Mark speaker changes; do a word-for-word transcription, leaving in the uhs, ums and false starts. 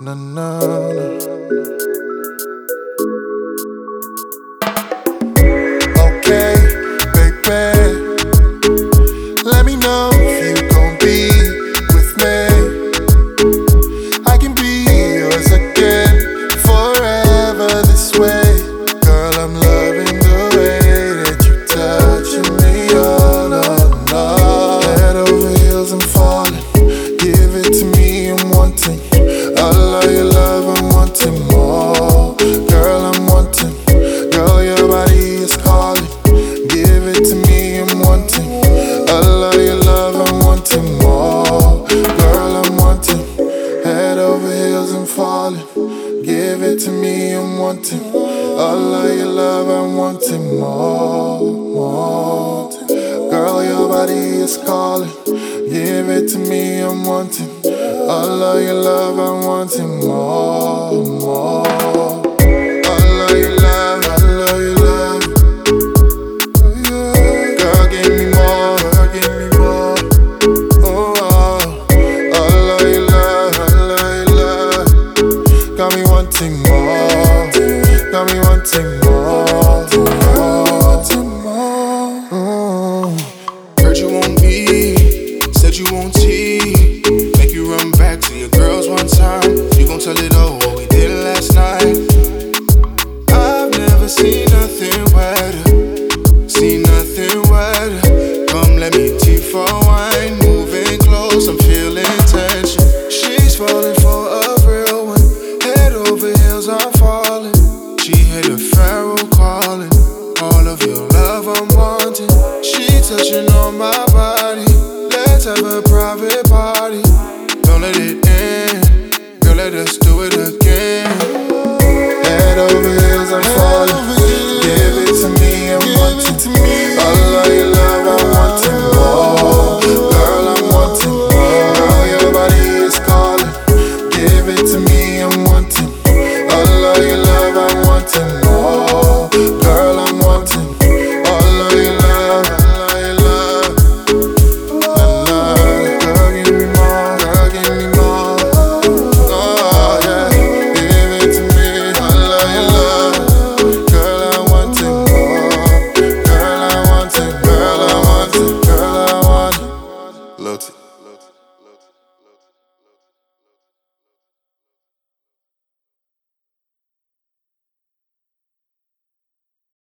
Speaker 1: Na na na. Okay, baby, let me know if you gon' be with me. I can be yours again, forever this way. Girl, I'm loving the way that you touching me, oh no, no. Head over heels, I'm falling. Give it to me, I'm wanting. I love your love, I'm wanting more. Girl, I'm wanting. Girl, your body is calling. Give it to me, I'm wanting. I love your love, I'm wanting more. Girl, I'm wanting. Head over heels, I'm falling. Give it to me, I'm wanting. I love your love, I'm wanting more, more. Girl, your body is calling. Give it to me, I'm wanting. I love your love, I'm wanting more, more. I love your love, I love your love. Girl, give me more, girl, give me more. Oh, oh. I love your love, I love your love. Got me wanting more, got me wanting more, wanting more. Mm.
Speaker 2: Heard you won't be, said you won't tea. Make you run back to your girls one time. You gon' tell it all what we did last night. I've never seen nothing wetter, seen nothing wetter. Come let me tea for wine, moving close, I'm feeling tension. She's falling for a real one, head over heels, I'm falling. She hit a pharaoh calling, all of your love I'm wanting. She touching on my body, let's have a private party. Don't let it end, girl, let us do it again.
Speaker 1: Head over heels, I'm falling. Give it to me, I'm wanting.